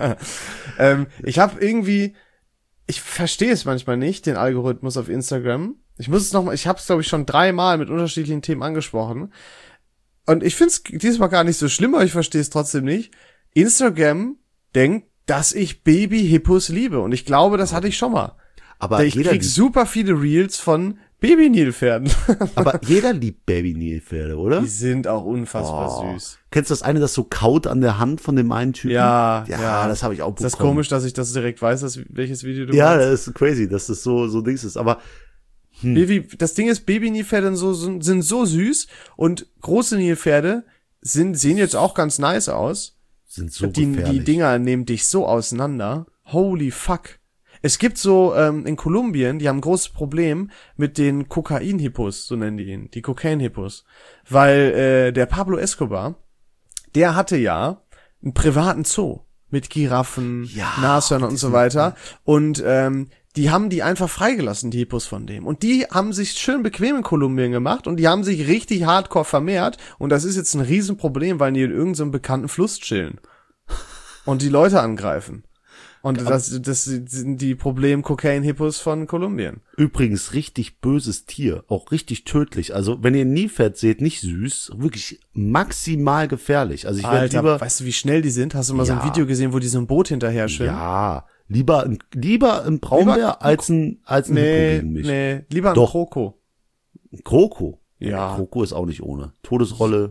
Ich verstehe es manchmal nicht, den Algorithmus auf Instagram. Ich habe es glaube ich schon 3-mal mit unterschiedlichen Themen angesprochen. Und ich finde es diesmal gar nicht so schlimm, aber ich verstehe es trotzdem nicht. Instagram denkt, dass ich Baby-Hippos liebe. Und ich glaube, das hatte ich schon mal. Aber Ich krieg super viele Reels von Baby-Nilpferden. Aber jeder liebt Baby-Nilpferde, oder? Die sind auch unfassbar süß. Kennst du das eine, das so kaut an der Hand von dem einen Typen? Ja. Das habe ich auch bekommen. Ist das komisch, dass ich das direkt weiß, welches Video du Ja, meinst? das ist crazy, dass das so Dings ist. Aber Das Ding ist, Baby-Nilpferde sind so süß und große Nilpferde sehen jetzt auch ganz nice aus. sind so Die gefährlich. Dinger nehmen dich so auseinander. Holy fuck. Es gibt so, in Kolumbien, die haben ein großes Problem mit den Kokain-Hippos, so nennen die ihn, die Cocaine-Hippos. Weil der Pablo Escobar, der hatte ja einen privaten Zoo mit Giraffen, Nashörnern und so weiter. Und die haben die einfach freigelassen, die Hippos von dem. Und die haben sich schön bequem in Kolumbien gemacht und die haben sich richtig hardcore vermehrt. Und das ist jetzt ein Riesenproblem, weil die in irgendeinem bekannten Fluss chillen. Und die Leute angreifen. Und das sind die Problem-Cocaine-Hippos von Kolumbien. Übrigens richtig böses Tier, auch richtig tödlich. Also wenn ihr ein Nilpferd seht, nicht süß, wirklich maximal gefährlich. Also ich werde Alter, lieber, weißt du, wie schnell die sind? Hast du mal so ein Video gesehen, wo die so ein Boot hinterher schwimmen? ja, lieber ein Braunbär als ein Hippo gegen mich. Lieber ein Doch. Kroko. Kroko. Ja. Kroko ist auch nicht ohne. Todesrolle,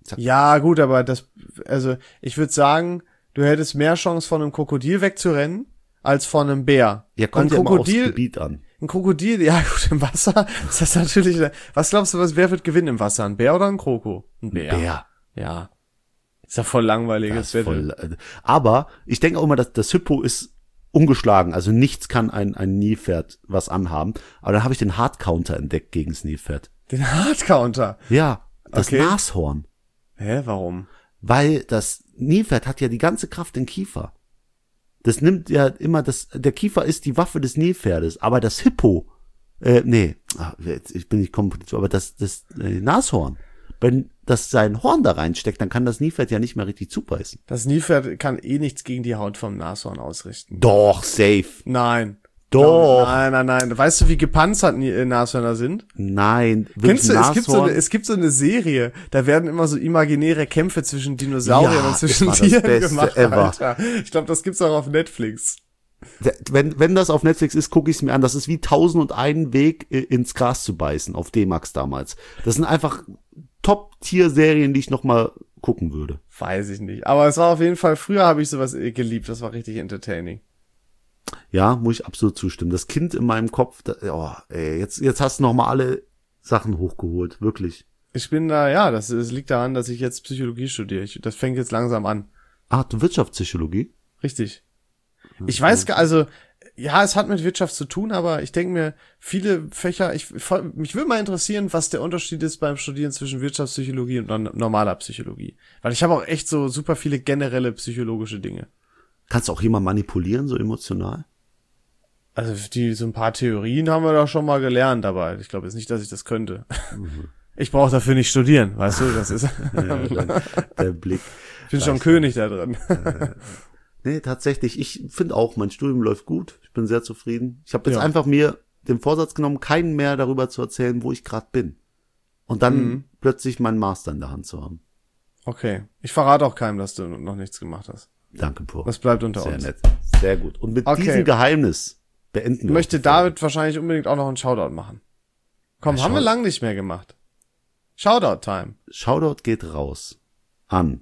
Zack. Ja, gut, aber also ich würde sagen, du hättest mehr Chance von einem Krokodil wegzurennen, als von einem Bär. Ja, kommt ja immer aufs Gebiet an. Ein Krokodil, ja gut, im Wasser ist das natürlich, was glaubst du, wer wird gewinnen im Wasser? Ein Bär oder ein Kroko? Ein Bär. Ja. Ist ja voll langweiliges Wetter. Aber ich denke auch immer, dass das Hippo ist ungeschlagen. Also nichts kann ein Nilpferd was anhaben. Aber dann habe ich den Hardcounter entdeckt gegen das Nilpferd. Den Hardcounter? Ja, das Okay. Nashorn. Hä, warum? Weil das Nilpferd hat ja die ganze Kraft im Kiefer. Das nimmt ja immer der Kiefer ist die Waffe des Nilpferdes. Aber das Hippo, ich bin nicht komplett, aber das Nashorn, wenn das sein Horn da reinsteckt, dann kann das Nilpferd ja nicht mehr richtig zubeißen. Das Nilpferd kann eh nichts gegen die Haut vom Nashorn ausrichten. Doch, safe. Nein. Doch. Nein. Weißt du, wie gepanzert Nashörner sind? Nein. Kennst du, es gibt so eine Serie, da werden immer so imaginäre Kämpfe zwischen Dinosauriern und zwischen Tieren gemacht, Alter. Ich glaube, das gibt's auch auf Netflix. Wenn das auf Netflix ist, gucke ich es mir an. Das ist wie 1001 Weg ins Gras zu beißen, auf D-Max damals. Das sind einfach Top-Tier-Serien, die ich noch mal gucken würde. Weiß ich nicht. Aber es war auf jeden Fall, früher habe ich sowas geliebt. Das war richtig entertaining. Ja, muss ich absolut zustimmen. Das Kind in meinem Kopf, jetzt hast du noch mal alle Sachen hochgeholt, wirklich. Ich bin da, ja, das liegt daran, dass ich jetzt Psychologie studiere. Das fängt jetzt langsam an. Du Wirtschaftspsychologie? Richtig. Ich weiß, also, ja, es hat mit Wirtschaft zu tun, aber ich denke mir, viele Fächer, mich würde mal interessieren, was der Unterschied ist beim Studieren zwischen Wirtschaftspsychologie und normaler Psychologie. Weil ich habe auch echt so super viele generelle psychologische Dinge. Kannst du auch jemand manipulieren, so emotional? Also so ein paar Theorien haben wir doch schon mal gelernt, aber ich glaube jetzt nicht, dass ich das könnte. Mhm. Ich brauche dafür nicht studieren, weißt du, das ist der Blick. Ich bin schon König da drin. Nee, tatsächlich, ich finde auch, mein Studium läuft gut. Ich bin sehr zufrieden. Ich habe jetzt einfach mir den Vorsatz genommen, keinen mehr darüber zu erzählen, wo ich gerade bin. Und dann plötzlich meinen Master in der Hand zu haben. Okay. Ich verrate auch keinem, dass du noch nichts gemacht hast. Danke, Bro. Das bleibt unter uns. Sehr nett. Sehr gut. Und mit diesem Geheimnis beenden wir. Möchte David wahrscheinlich unbedingt auch noch einen Shoutout machen. Komm, haben wir lang nicht mehr gemacht. Shoutout-Time. Shoutout geht raus an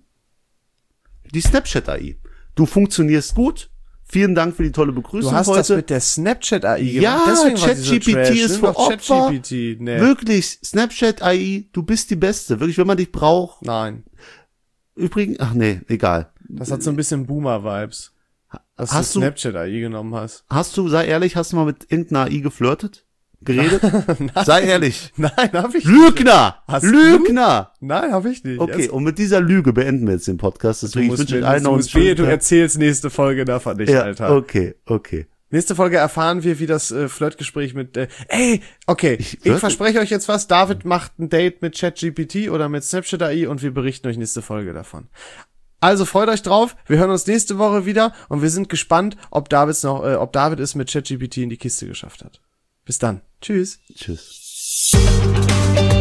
die Snapchat-AI. Du funktionierst gut. Vielen Dank für die tolle Begrüßung heute. Du hast das mit der Snapchat-AI gemacht. Ja, ChatGPT ist für Opfer. Nee. Wirklich, Snapchat-AI, du bist die Beste. Wirklich, wenn man dich braucht. Nein. Übrigens, egal. Das hat so ein bisschen Boomer-Vibes. Dass du Snapchat-AI genommen hast. Sei ehrlich, hast du mal mit irgendeiner AI geflirtet? Geredet? Sei ehrlich. Nein, hab ich Lügner! nicht. Lügner! Nein, hab ich nicht. Okay, und mit dieser Lüge beenden wir jetzt den Podcast. Deswegen wünsche ich allen noch einen schönen Tag. Du erzählst nächste Folge davon nicht, Alter. Okay. Nächste Folge erfahren wir, wie das Flirtgespräch mit ich verspreche euch jetzt was. David macht ein Date mit ChatGPT oder mit Snapchat AI und wir berichten euch nächste Folge davon. Also freut euch drauf. Wir hören uns nächste Woche wieder und wir sind gespannt, ob David es mit ChatGPT in die Kiste geschafft hat. Bis dann. Tschüss. Tschüss.